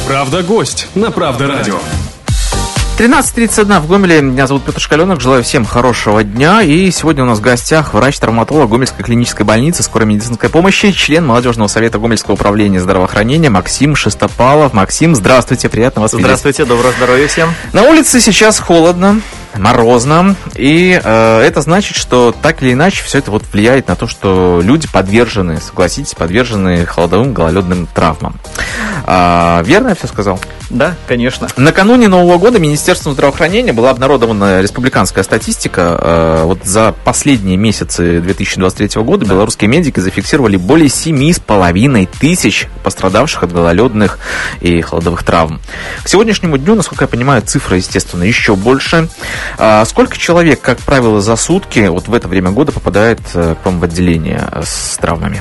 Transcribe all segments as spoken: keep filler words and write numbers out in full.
Правда, гость на Правда радио. тринадцать тридцать один в Гомеле. Меня зовут Петр Шкаленок. Желаю всем хорошего дня. И сегодня у нас в гостях врач-травматолог Гомельской клинической больницы скорой медицинской помощи, член молодежного совета Гомельского управления здравоохранения Максим Шестопалов. Максим, здравствуйте, приятно вас видеть. Здравствуйте, доброго здоровья всем. На улице сейчас холодно, морозно, и э, это значит, что так или иначе все это вот влияет на то, что люди подвержены, согласитесь, подвержены холодовым гололедным травмам. А, верно я все сказал? Да, конечно. Накануне Нового года Министерством здравоохранения была обнародована республиканская статистика. Э, вот за последние месяцы две тысячи двадцать третьего года да. белорусские медики зафиксировали более семи с половиной тысяч пострадавших от гололедных и холодовых травм. К сегодняшнему дню, насколько я понимаю, цифра, естественно, еще больше. А сколько человек, как правило, за сутки вот в это время года попадает к вам в отделение с травмами?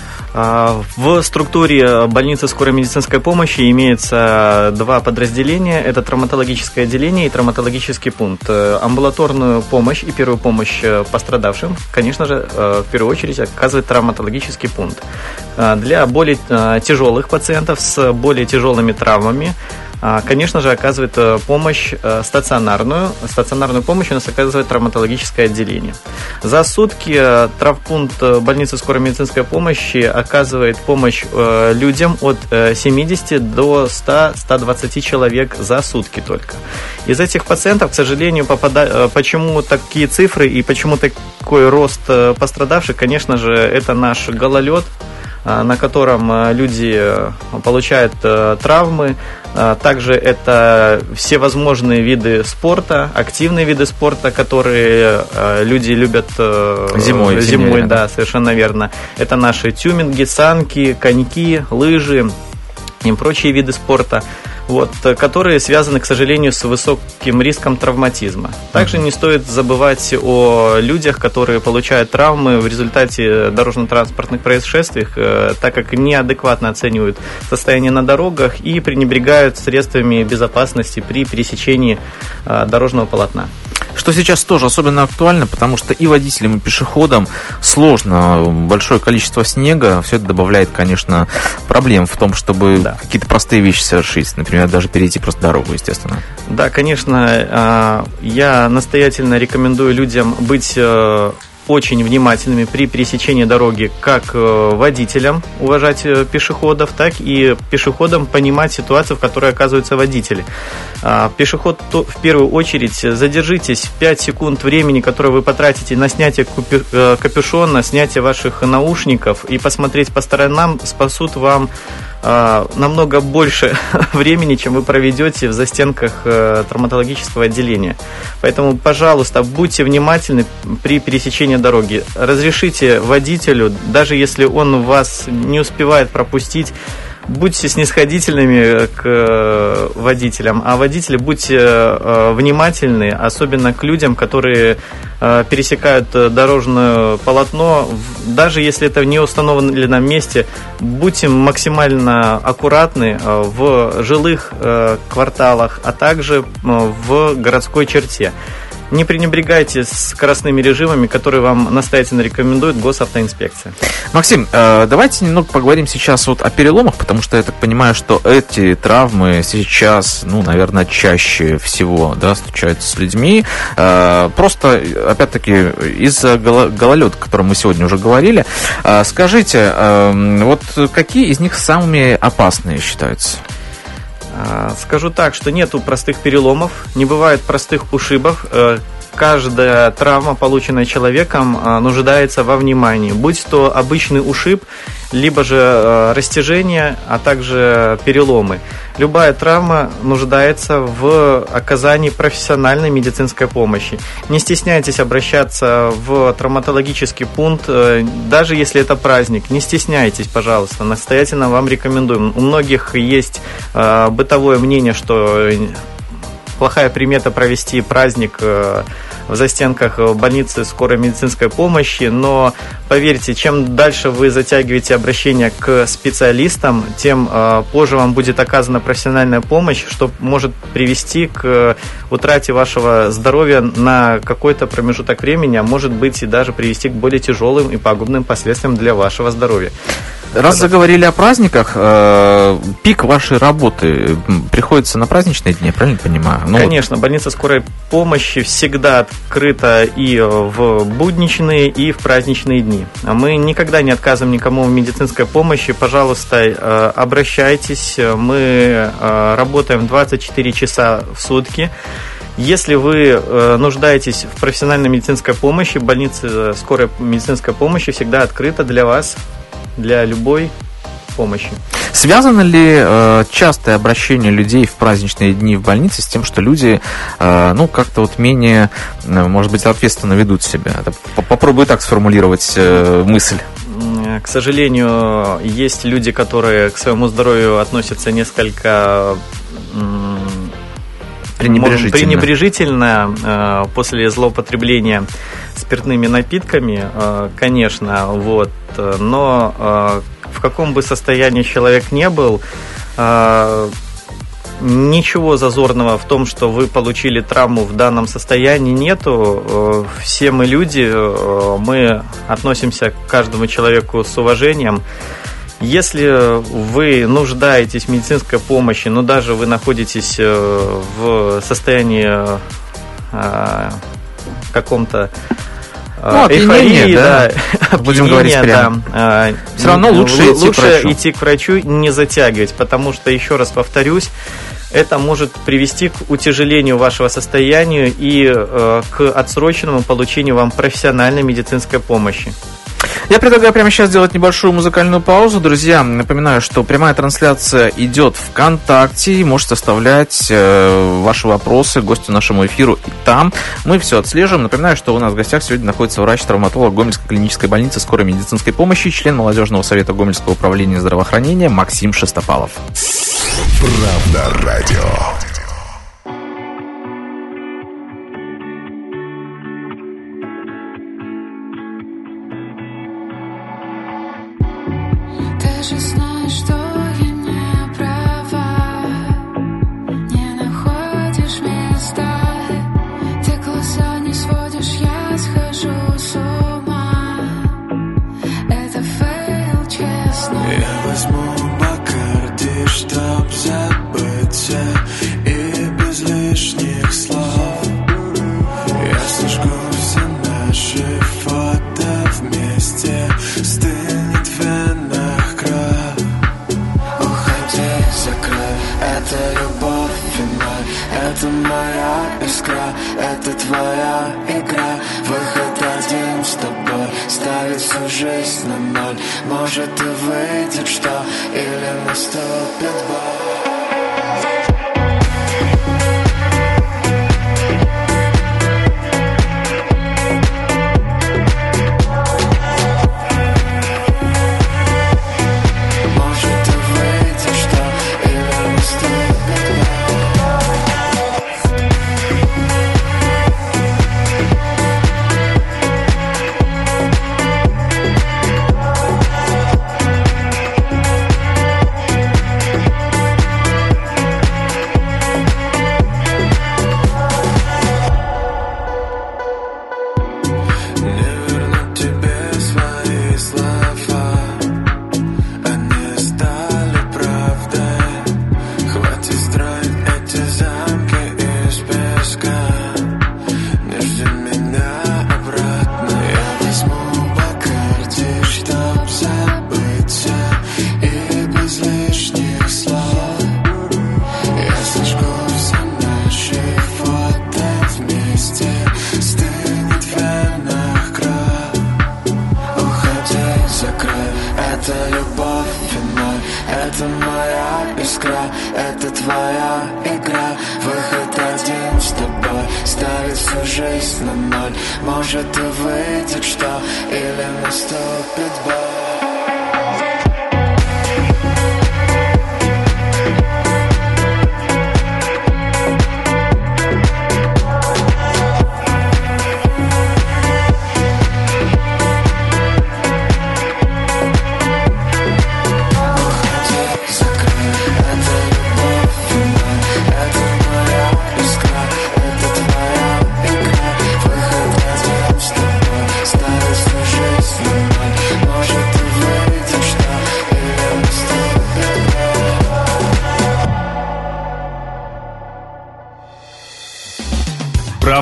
В структуре больницы скорой медицинской помощи имеется два подразделения. Это травматологическое отделение и травматологический пункт. Амбулаторную помощь и первую помощь пострадавшим, конечно же, в первую очередь оказывает травматологический пункт. Для более тяжелых пациентов с более тяжелыми травмами, конечно же, оказывает помощь стационарную. Стационарную помощь у нас оказывает травматологическое отделение. За сутки травмпункт больницы скорой медицинской помощи оказывает помощь людям от семидесяти до ста - ста двадцати человек за сутки только. Из этих пациентов, к сожалению, попадают... почему такие цифры и почему такой рост пострадавших, конечно же, это наш гололед, на котором люди получают травмы. Также это всевозможные виды спорта, активные виды спорта, которые люди любят зимой. Зимой, да, совершенно верно. Это наши тюбинги, санки, коньки, лыжи и прочие виды спорта, вот, которые связаны, к сожалению, с высоким риском травматизма. Также не стоит забывать о людях, которые получают травмы в результате дорожно-транспортных происшествий, так как неадекватно оценивают состояние на дорогах и пренебрегают средствами безопасности при пересечении дорожного полотна. Что сейчас тоже особенно актуально, потому что и водителям, и пешеходам сложно, большое количество снега, все это добавляет, конечно, проблем в том, чтобы да. какие-то простые вещи совершить, например, даже перейти просто дорогу, естественно. Да, конечно, я настоятельно рекомендую людям быть очень внимательными при пересечении дороги, как водителям уважать пешеходов, так и пешеходам понимать ситуацию, в которой оказываются водители. Пешеход, в первую очередь, задержитесь пять секунд времени, которое вы потратите на снятие капюшона, снятие ваших наушников и посмотреть по сторонам, спасут вам намного больше времени, чем вы проведете в застенках травматологического отделения. Поэтому, пожалуйста, будьте внимательны при пересечении дороги. Разрешите водителю, даже если он вас не успевает пропустить, будьте снисходительными к водителям, а водители будьте внимательны, особенно к людям, которые пересекают дорожное полотно, даже если это в неустановленном месте. Будьте максимально аккуратны в жилых кварталах, а также в городской черте. Не пренебрегайте скоростными режимами, которые вам настоятельно рекомендует госавтоинспекция. Максим, давайте немного поговорим сейчас вот о переломах, потому что я так понимаю, что эти травмы сейчас, ну, наверное, чаще всего, да, случаются с людьми. Просто, опять-таки, из-за гололеда, о котором мы сегодня уже говорили. Скажите, вот какие из них самыми опасные считаются? Скажу так, что нету простых переломов, не бывает простых ушибов. Каждая травма, полученная человеком, нуждается во внимании. Будь то обычный ушиб, либо же растяжение, а также переломы. Любая травма нуждается в оказании профессиональной медицинской помощи. Не стесняйтесь обращаться в травматологический пункт, даже если это праздник. Не стесняйтесь, пожалуйста, настоятельно вам рекомендуем. У многих есть бытовое мнение, что плохая примета провести праздник в застенках больницы скорой медицинской помощи, но поверьте, чем дальше вы затягиваете обращение к специалистам, тем позже вам будет оказана профессиональная помощь, что может привести к утрате вашего здоровья на какой-то промежуток времени, а может быть и даже привести к более тяжелым и пагубным последствиям для вашего здоровья. Раз заговорили о праздниках, э, пик вашей работы приходится на праздничные дни, правильно понимаю? Ну, конечно, больница скорой помощи всегда открыта и в будничные, и в праздничные дни. Мы никогда не отказываем никому в медицинской помощи. Пожалуйста, обращайтесь. Мы работаем двадцать четыре часа в сутки. Если вы нуждаетесь в профессиональной медицинской помощи, больница скорой медицинской помощи всегда открыта для вас, для любой помощи. Связано ли э, частое обращение людей в праздничные дни в больнице с тем, что люди, э, ну, как-то вот менее, э, может быть, ответственно ведут себя? Попробую так сформулировать э, мысль. К сожалению, есть люди, которые к своему здоровью относятся несколько пренебрежительно, пренебрежительно после злоупотребления спиртными напитками, конечно, вот, но в каком бы состоянии человек не был, ничего зазорного в том, что вы получили травму в данном состоянии, нету. Все мы люди, мы относимся к каждому человеку с уважением. Если вы нуждаетесь в медицинской помощи, но даже вы находитесь в состоянии каком-то ну, эйфории, да, да, будем говорить прямо. Да, все равно лучше, лучше идти, к врачу. идти к врачу, не затягивать, потому что, еще раз повторюсь, это может привести к утяжелению вашего состояния и э, к отсроченному получению вам профессиональной медицинской помощи. Я предлагаю прямо сейчас сделать небольшую музыкальную паузу. Друзья, напоминаю, что прямая трансляция идет ВКонтакте. И можете оставлять э, ваши вопросы гостю нашему эфиру и там. Мы все отслеживаем. Напоминаю, что у нас в гостях сегодня находится врач-травматолог Гомельской клинической больницы скорой медицинской помощи, член молодежного совета Гомельского управления здравоохранения Максим Шестопалов. Правда радио. Ты же знаешь, что я не права, не находишь места, ты глаза не сводишь, я схожу с ума. Это фейл, честно. Я возьму Бакарди, чтоб забыться, и без лишних слов я сожгу все наши фото вместе. Стынет в венах кровь. Уходи, закрой. Это любовь виной. Это моя искра. Это твоя игра. Выход один с тобой. Ставить всю жизнь на ноль. Может и выйдет что, или наступит боль. Может и выйдет что, или наступит боль. Может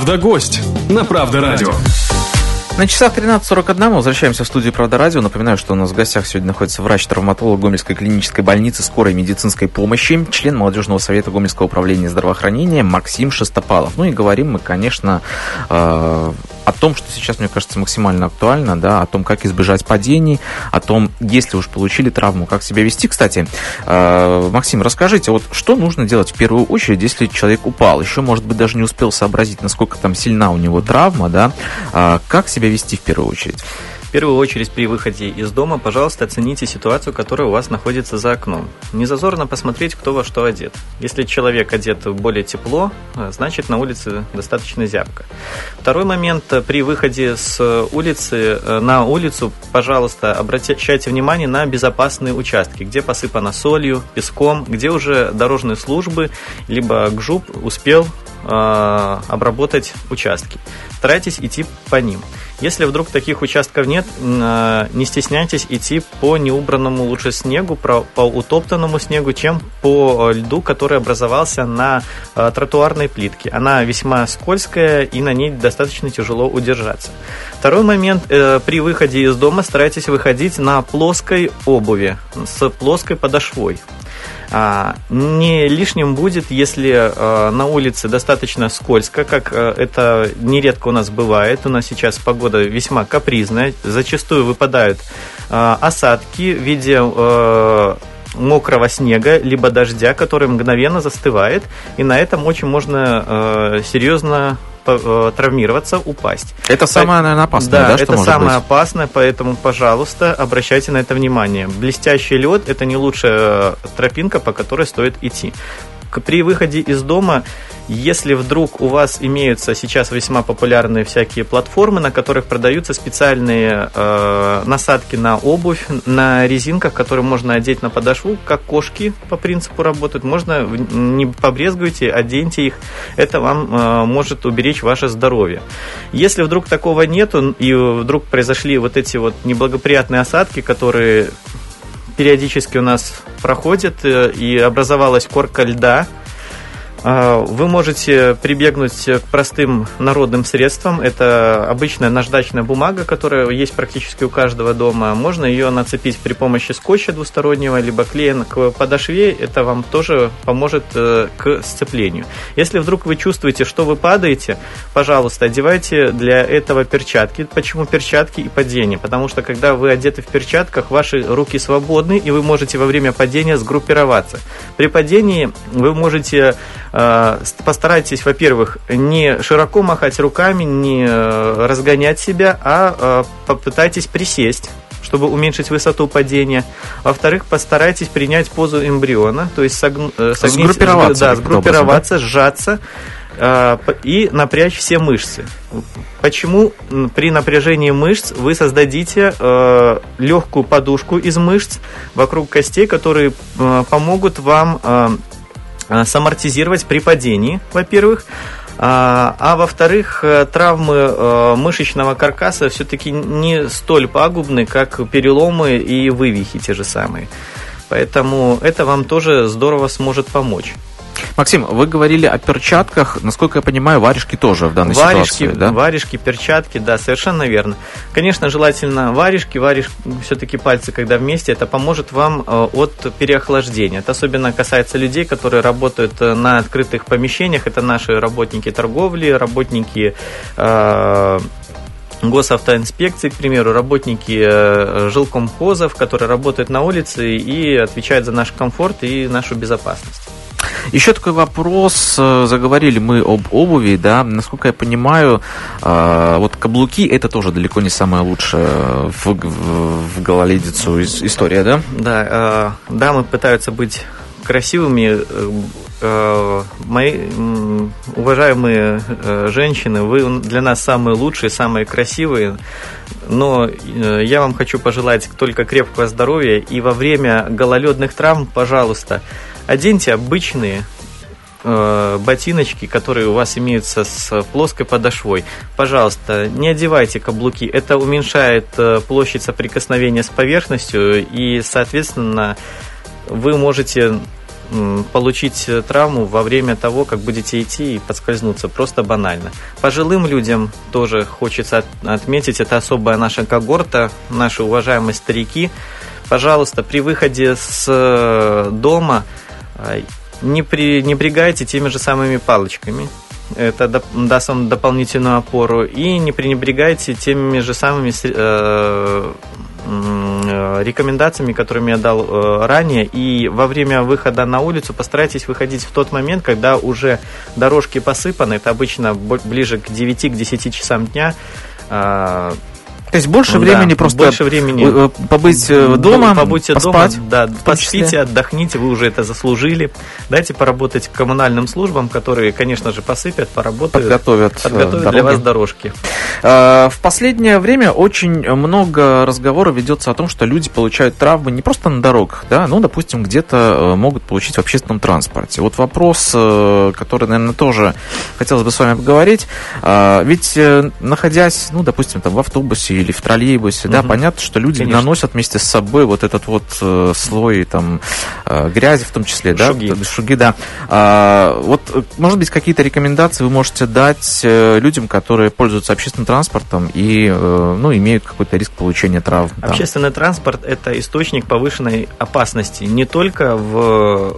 Правда-гость на Правда Радио. На часах тринадцать сорок один мы возвращаемся в студию «Правда Радио». Напоминаю, что у нас в гостях сегодня находится врач-травматолог Гомельской клинической больницы скорой медицинской помощи, член молодежного совета Гомельского управления здравоохранения Максим Шестопалов. Ну и говорим мы, конечно, э, о том, что сейчас, мне кажется, максимально актуально, да, о том, как избежать падений, о том, если уж получили травму, как себя вести. Кстати, э, Максим, расскажите, вот что нужно делать в первую очередь, если человек упал, еще, может быть, даже не успел сообразить, насколько там сильна у него травма, да, э, как себя вести в первую очередь? В первую очередь при выходе из дома, пожалуйста, оцените ситуацию, которая у вас находится за окном. Не зазорно посмотреть, кто во что одет. Если человек одет более тепло, значит на улице достаточно зябко. Второй момент. При выходе с улицы на улицу, пожалуйста, обращайте внимание на безопасные участки, где посыпано солью, песком, где уже дорожные службы, либо ГЖУП успел э, обработать участки. Старайтесь идти по ним. Если вдруг таких участков нет, не стесняйтесь идти по неубранному лучше снегу, по утоптанному снегу, чем по льду, который образовался на тротуарной плитке. Она весьма скользкая, и на ней достаточно тяжело удержаться. Второй момент. При выходе из дома старайтесь выходить на плоской обуви, с плоской подошвой. Не лишним будет, если на улице достаточно скользко, как это нередко у нас бывает. У нас сейчас погода весьма капризная. Зачастую выпадают осадки в виде мокрого снега, либо дождя, который мгновенно застывает. И на этом очень можно серьезно травмироваться, упасть. Это самое, наверное, опасное, да, да, это что может самое быть? опасное, поэтому, пожалуйста, обращайте на это внимание. Блестящий лед – это не лучшая тропинка, по которой стоит идти. При выходе из дома, если вдруг у вас имеются сейчас весьма популярные всякие платформы, на которых продаются специальные э, насадки на обувь, на резинках, которые можно одеть на подошву, как кошки по принципу работают, можно, не побрезгуйте, оденьте их, это вам э, может уберечь ваше здоровье. Если вдруг такого нету, и вдруг произошли вот эти вот неблагоприятные осадки, которые периодически у нас проходят, и образовалась корка льда, вы можете прибегнуть к простым народным средствам. Это обычная наждачная бумага, которая есть практически у каждого дома. Можно ее нацепить при помощи скотча двустороннего, либо клея к подошве. Это вам тоже поможет к сцеплению. Если вдруг вы чувствуете, что вы падаете, пожалуйста, одевайте для этого перчатки. Почему перчатки и падение? Потому что когда вы одеты в перчатках, ваши руки свободны, и вы можете во время падения сгруппироваться. При падении вы можете... Постарайтесь, во-первых, не широко махать руками, не разгонять себя, а попытайтесь присесть, чтобы уменьшить высоту падения. Во-вторых, постарайтесь принять позу эмбриона, то есть согну... сгруппироваться, да, сгруппироваться, образом, да? сжаться и напрячь все мышцы. Почему при напряжении мышц вы создадите э, легкую подушку из мышц вокруг костей, которые э, помогут вам э, самортизировать при падении, во-первых, а, а во-вторых, травмы мышечного каркаса все-таки не столь пагубны, как переломы и вывихи те же самые. Поэтому это вам тоже здорово сможет помочь. Максим, вы говорили о перчатках. Насколько я понимаю, варежки тоже в данной варежки, ситуации, да? Варежки, перчатки, да, совершенно верно. Конечно, желательно варежки, варежки, все-таки пальцы, когда вместе, это поможет вам от переохлаждения. Это особенно касается людей, которые работают на открытых помещениях. Это наши работники торговли, работники э, госавтоинспекции, к примеру, работники жилкомхозов, которые работают на улице и отвечают за наш комфорт и нашу безопасность. Еще такой вопрос. Заговорили мы об обуви, да. Насколько я понимаю, вот каблуки – это тоже далеко не самая лучшая в, в, в гололедицу история, да? Да, дамы пытаются быть красивыми. Мои уважаемые женщины, вы для нас самые лучшие, самые красивые. Но я вам хочу пожелать только крепкого здоровья. И во время гололедных травм, пожалуйста, оденьте обычные э, ботиночки, которые у вас имеются с плоской подошвой. Пожалуйста, не одевайте каблуки. Это уменьшает э, площадь соприкосновения с поверхностью, и, соответственно, вы можете получить травму во время того, как будете идти и подскользнуться, просто банально. Пожилым людям тоже хочется отметить, это особая наша когорта, наши уважаемые старики. Пожалуйста, при выходе с дома не пренебрегайте теми же самыми палочками. Это даст вам дополнительную опору. И не пренебрегайте теми же самыми рекомендациями, которыми я дал э, ранее, и во время выхода на улицу постарайтесь выходить в тот момент, когда уже дорожки посыпаны, это обычно ближе к девяти-десяти часам дня. Э, То есть больше да, времени просто больше времени побыть дома, побудьте поспать, дома, да, поспите, отдохните, вы уже это заслужили. Дайте поработать коммунальным службам, которые, конечно же, посыпят, поработают, подготовят, подготовят для вас дорожки. В последнее время очень много разговоров ведется о том, что люди получают травмы не просто на дорогах, да, ну, допустим, где-то могут получить в общественном транспорте. Вот вопрос, который, наверное, тоже хотелось бы с вами поговорить. Ведь, находясь, ну, допустим, там в автобусе или в троллейбусе, угу. да, понятно, что люди Конечно. наносят вместе с собой вот этот вот э, слой там э, грязи, в том числе, шуги. да, шуги, да. А, вот, может быть, какие-то рекомендации вы можете дать э, людям, которые пользуются общественным транспортом и, э, ну, имеют какой-то риск получения травм? Общественный там. транспорт – это источник повышенной опасности не только в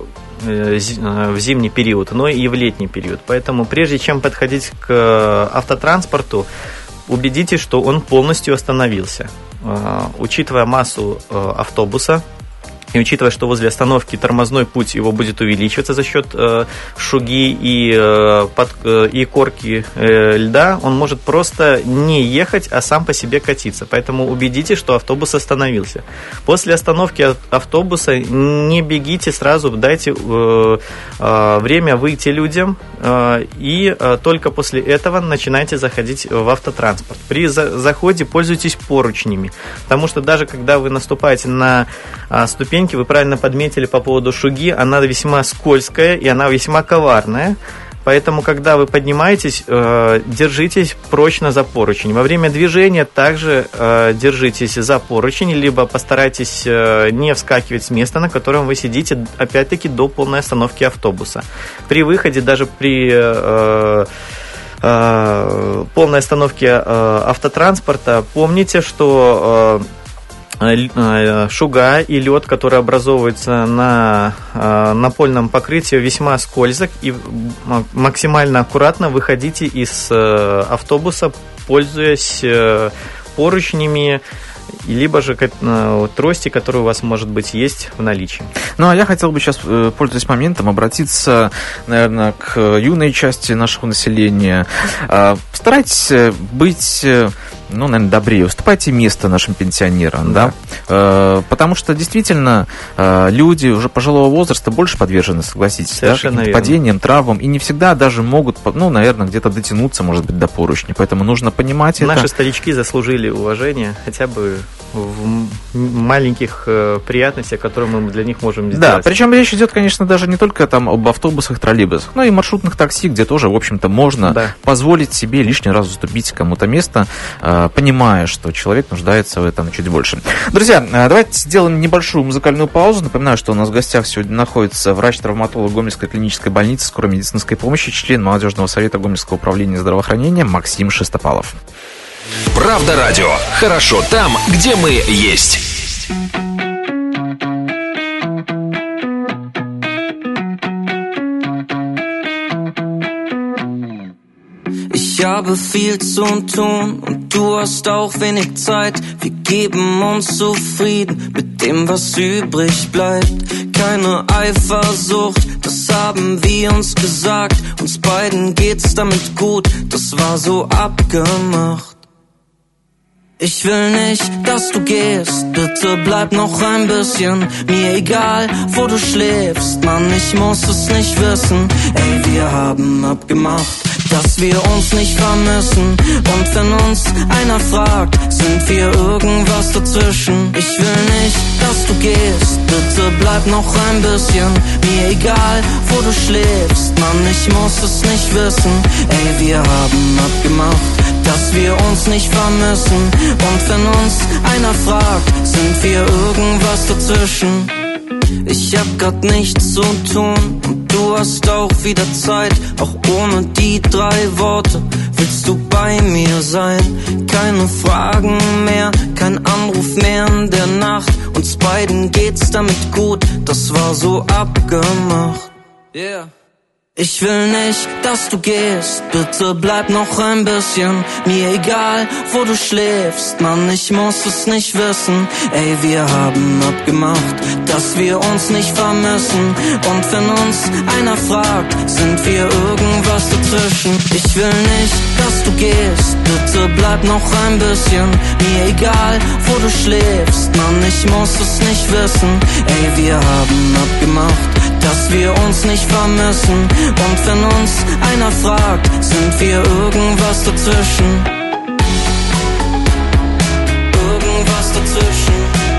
в зимний период, но и в летний период. Поэтому прежде чем подходить к автотранспорту, убедитесь, что он полностью остановился. Учитывая массу автобуса и учитывая, что возле остановки тормозной путь его будет увеличиваться за счет э, шуги и, э, под, э, и корки э, льда, он может просто не ехать, а сам по себе катиться. Поэтому убедитесь, что автобус остановился. После остановки автобуса не бегите сразу, дайте э, э, время выйти людям, э, и э, только после этого начинайте заходить в автотранспорт. При за- заходе пользуйтесь поручнями, потому что даже когда вы наступаете на э, ступень, вы правильно подметили по поводу шуги, она весьма скользкая и она весьма коварная. Поэтому, когда вы поднимаетесь, держитесь прочно за поручень. Во время движения также держитесь за поручень, либо постарайтесь не вскакивать с места, на котором вы сидите, опять-таки, до полной остановки автобуса. При выходе, даже при полной остановке автотранспорта, помните, что шуга и лед, который образовывается на напольном покрытии, весьма скользок, и максимально аккуратно выходите из автобуса, пользуясь поручнями, либо же трости, которые у вас, может быть, есть в наличии. Ну, а я хотел бы сейчас, пользуясь моментом, обратиться, наверное, к юной части нашего населения. Постарайтесь быть, ну, наверное, добрее. Уступайте место нашим пенсионерам, да. да? Потому что, действительно, люди уже пожилого возраста больше подвержены, согласитесь, да, каким-то падениям, травмам, и не всегда даже могут, ну, наверное, где-то дотянуться, может быть, до поручня. Поэтому нужно понимать Наши это. Наши старички заслужили уважение хотя бы в маленьких э, приятностях, которые мы для них можем сделать. Да, причем речь идет, конечно, даже не только там об автобусах, троллейбусах, но и маршрутных такси, где тоже, в общем-то, можно да. позволить себе лишний раз уступить кому-то место, э, понимая, что человек нуждается в этом чуть больше. Друзья, э, давайте сделаем небольшую музыкальную паузу. Напоминаю, что у нас в гостях сегодня находится врач-травматолог Гомельской клинической больницы скорой медицинской помощи, член молодежного совета Гомельского управления здравоохранения Максим Шестопалов. Правда радио. Хорошо там, где мы есть. Ich habe viel zu tun und du hast auch wenig Zeit. Wir geben uns zufrieden mit dem, was übrig bleibt. Keine Eifersucht, das haben wir uns gesagt. Uns beiden geht's damit gut, das war so abgemacht. Ich will nicht, dass du gehst, bitte bleib noch ein bisschen. Mir egal, wo du schläfst, Mann, ich muss es nicht wissen. Ey, wir haben abgemacht, dass wir uns nicht vermissen. Und wenn uns einer fragt, sind wir irgendwas dazwischen. Ich will nicht, dass du gehst, bitte bleib noch ein bisschen. Mir egal, wo du schläfst, Mann, ich muss es nicht wissen. Ey, wir haben abgemacht, dass wir uns nicht vermissen. Und wenn uns einer fragt, sind wir irgendwas dazwischen. Ich hab grad nichts zu tun und du hast auch wieder Zeit. Auch ohne die drei Worte willst du bei mir sein. Keine Fragen mehr, kein Anruf mehr in der Nacht. Uns beiden geht's damit gut, das war so abgemacht. Yeah. Ich will nicht, dass du gehst, bitte bleib noch ein bisschen. Mir egal, wo du schläfst, Mann, ich muss es nicht wissen. Ey, wir haben abgemacht, dass wir uns nicht vermissen. Und wenn uns einer fragt, sind wir irgendwas dazwischen. Ich will nicht, dass du gehst, bitte bleib noch ein bisschen. Mir egal, wo du schläfst, Mann, ich muss es nicht wissen. Ey, wir haben abgemacht, dass wir uns nicht vermissen. Und wenn uns einer fragt, sind wir irgendwas dazwischen. Irgendwas dazwischen.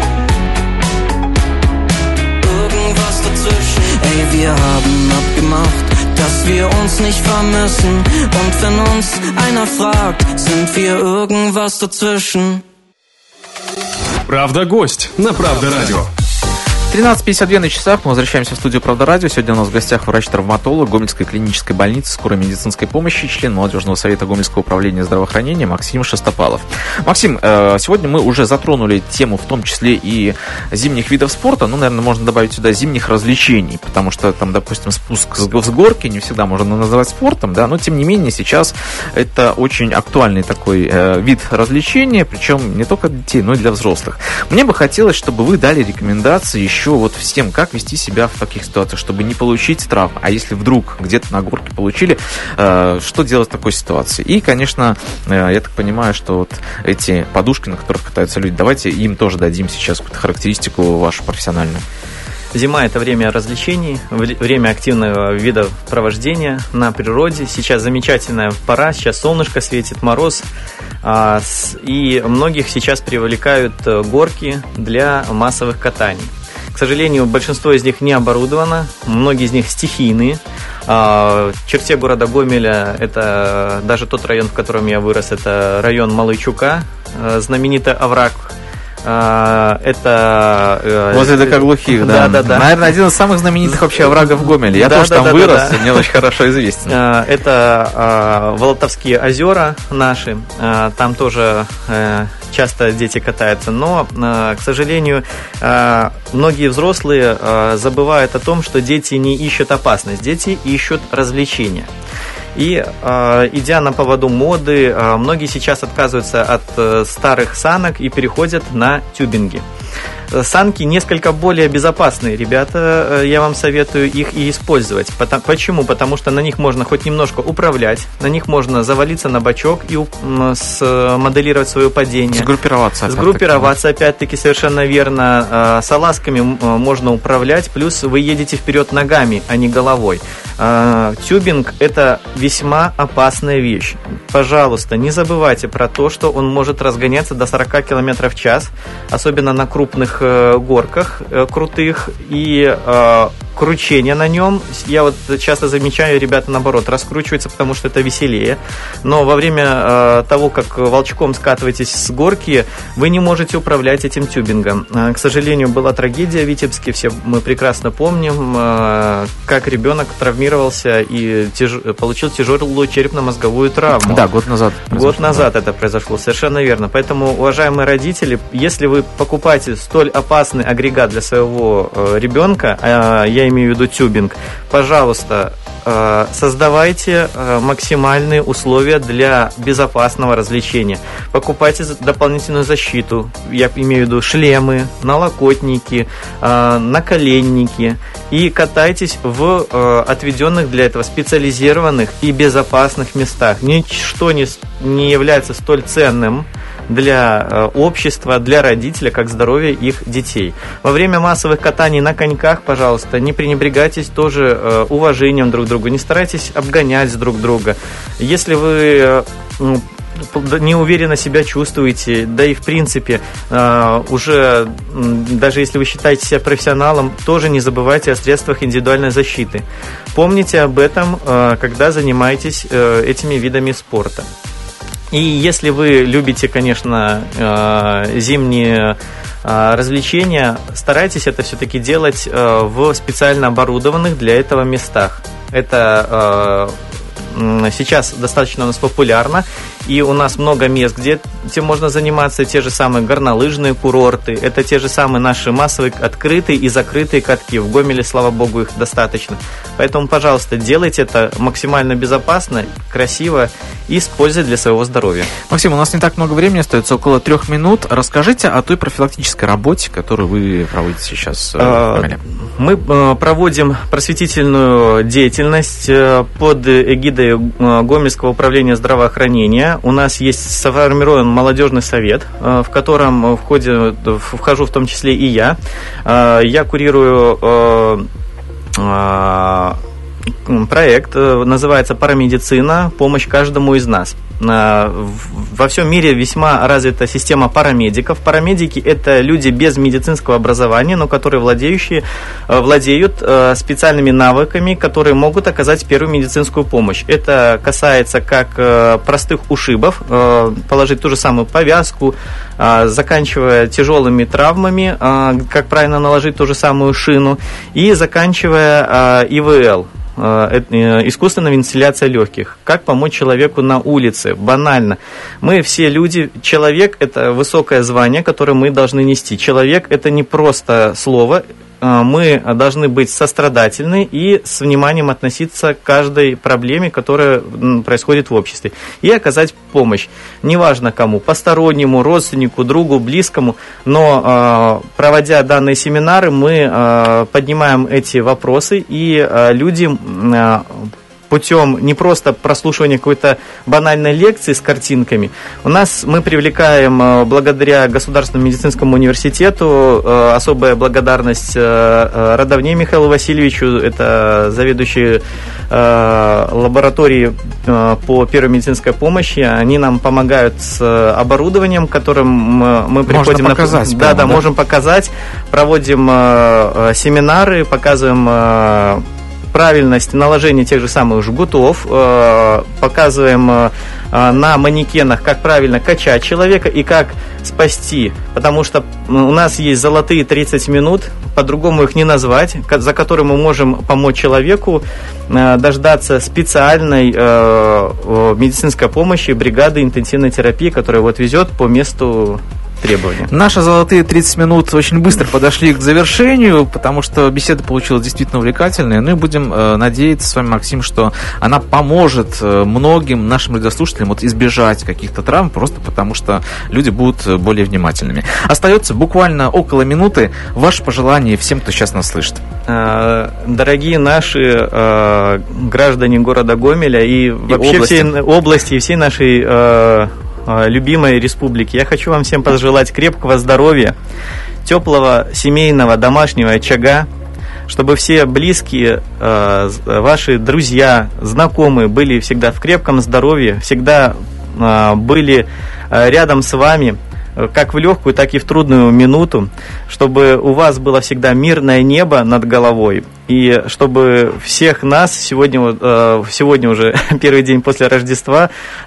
Irgendwas dazwischen. Ey, wir haben abgemacht, dass wir uns nicht vermissen. Und wenn uns einer fragt, sind wir irgendwas dazwischen. Правда гость на Правда Радио. тринадцать пятьдесят два на часах, мы возвращаемся в студию «Правда Радио». Сегодня у нас в гостях врач-травматолог Гомельской клинической больницы скорой медицинской помощи, член молодежного совета Гомельского управления здравоохранения Максим Шестопалов. Максим, сегодня мы уже затронули тему, в том числе и зимних видов спорта, ну, наверное, можно добавить сюда зимних развлечений, потому что там, допустим, спуск с горки не всегда можно назвать спортом, да, но тем не менее сейчас это очень актуальный такой вид развлечения, причем не только для детей, но и для взрослых. Мне бы хотелось, чтобы вы дали рекомендации еще еще вот всем, как вести себя в таких ситуациях, чтобы не получить травм. А если вдруг где-то на горке получили, э, что делать в такой ситуации? И, конечно, э, я так понимаю, что вот эти подушки, на которых катаются люди, давайте им тоже дадим сейчас какую-то характеристику вашу профессиональную. Зима – это время развлечений, время активного вида провождения на природе. Сейчас замечательная пора, сейчас солнышко светит, мороз. И многих сейчас привлекают горки для массовых катаний. К сожалению, большинство из них не оборудовано, многие из них стихийные. В черте города Гомеля, это даже тот район, в котором я вырос, это район Малойчука, знаменитый овраг. Это... Возле ДК Глухих, да. Да, да, да. Наверное, один из самых знаменитых вообще оврагов в Гомеле. Я да, тоже да, там да, вырос, да, да. и мне очень хорошо известен. Это Волотовские озера наши. Там тоже часто дети катаются. Но, к сожалению, многие взрослые забывают о том, что дети не ищут опасность. Дети ищут развлечения. И, э, идя на поводу моды, э, многие сейчас отказываются от э, старых санок и переходят на тюбинги. Санки несколько более безопасные, ребята, я вам советую их и использовать. Почему? Потому что на них можно хоть немножко управлять, на них можно завалиться на бочок и смоделировать свое падение. Сгруппироваться. Опять Сгруппироваться, опять-таки, совершенно верно. Салазками можно управлять, плюс вы едете вперед ногами, а не головой. Тюбинг – это весьма опасная вещь. Пожалуйста, не забывайте про то, что он может разгоняться до сорок километров в час, особенно на крупных горках крутых, и э, кручение на нем, я вот часто замечаю, ребята наоборот раскручиваются, потому что это веселее, но во время э, того, как волчком скатываетесь с горки, вы не можете управлять этим тюбингом. Э, к сожалению, была трагедия в Витебске, все мы прекрасно помним, э, как ребенок травмировался и тяж... получил тяжелую черепно-мозговую травму. Да, год назад. Год назад это произошло, совершенно верно. Поэтому, уважаемые родители, если вы покупаете столь опасный агрегат для своего э, ребенка, э, я имею в виду тюбинг, пожалуйста, э, создавайте э, максимальные условия для безопасного развлечения. Покупайте дополнительную защиту, я имею в виду шлемы, налокотники, э, наколенники, и катайтесь в э, отведенных для этого специализированных и безопасных местах. Ничто не, не является столь ценным для э, общества, для родителя, как здоровье их детей. Во время массовых катаний на коньках, пожалуйста, не пренебрегайтесь тоже э, уважением друг к другу, не старайтесь обгонять друг друга. Если вы э, неуверенно себя чувствуете, да и в принципе э, уже, даже если вы считаете себя профессионалом, тоже не забывайте о средствах индивидуальной защиты. Помните об этом, э, когда занимаетесь э, этими видами спорта. И если вы любите, конечно, зимние развлечения, старайтесь это все-таки делать в специально оборудованных для этого местах. Это сейчас достаточно у нас популярно, и у нас много мест, где этим можно заниматься, те же самые горнолыжные курорты, это те же самые наши массовые открытые и закрытые катки. В Гомеле, слава богу, их достаточно. Поэтому, пожалуйста, делайте это максимально безопасно, красиво и с пользой для своего здоровья. Максим, у нас не так много времени, остается около трех минут. Расскажите о той профилактической работе, которую вы проводите сейчас в Гомеле. Мы проводим просветительную деятельность под эгидой Гомельского управления здравоохранения. У нас есть сформирован молодежный совет, в котором в ходе, вхожу в том числе и я. Я курирую проект, называется «Парамедицина. Помощь каждому из нас». Во всем мире весьма развита система парамедиков. Парамедики – это люди без медицинского образования, но которые владеющие, владеют специальными навыками, которые могут оказать первую медицинскую помощь. Это касается как простых ушибов, положить ту же самую повязку, заканчивая тяжелыми травмами, как правильно наложить ту же самую шину, и заканчивая И В Л. Искусственная вентиляция легких. Как помочь человеку на улице? Банально. Мы все люди. Человек – это высокое звание, которое мы должны нести. Человек – это не просто слово. Мы должны быть сострадательны и с вниманием относиться к каждой проблеме, которая происходит в обществе, и оказать помощь. Неважно кому, постороннему, родственнику, другу, близкому, но проводя данные семинары, мы поднимаем эти вопросы, и люди путем не просто прослушивания какой-то банальной лекции с картинками. У нас мы привлекаем, благодаря Государственному медицинскому университету, особая благодарность Родовне Михаилу Васильевичу, это заведующий лабораторией по первой медицинской помощи. Они нам помогают с оборудованием, которым мы приходим. Можно показать. На... Да, да, да, можем показать. Проводим семинары, показываем правильность наложения тех же самых жгутов, э, показываем э, на манекенах, как правильно качать человека и как спасти, потому что у нас есть золотые тридцать минут, по-другому их не назвать, за которые мы можем помочь человеку э, дождаться специальной э, медицинской помощи бригады интенсивной терапии, которая вот везет по месту требования. Наши золотые тридцать минут очень быстро подошли к завершению, потому что беседа получилась действительно увлекательная. Ну и будем э, надеяться с вами, Максим, что она поможет э, многим нашим радиослушателям вот избежать каких-то травм, просто потому что люди будут более внимательными. Остается буквально около минуты. Ваши пожелания всем, кто сейчас нас слышит. Дорогие наши э, граждане города Гомеля и, и вообще области. всей области и всей нашей э, любимой республики. Я хочу вам всем пожелать крепкого здоровья, теплого семейного домашнего очага, чтобы все близкие, ваши друзья, знакомые были всегда в крепком здоровье, всегда были рядом с вами, как в легкую, так и в трудную минуту, чтобы у вас было всегда мирное небо над головой, и чтобы всех нас, сегодня, сегодня уже первый день после Рождества,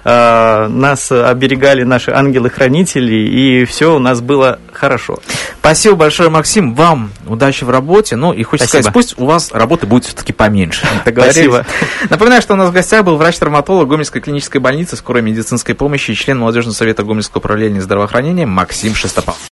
нас оберегали наши ангелы-хранители, и все у нас было хорошо. Спасибо большое, Максим, вам удачи в работе, ну и хочется Спасибо. сказать, пусть у вас работы будет все-таки поменьше. Спасибо. Напоминаю, что у нас в гостях был врач-травматолог Гомельской клинической больницы скорой медицинской помощи и член молодежного совета Гомельского управления здравоохранения Максим Шестопалов.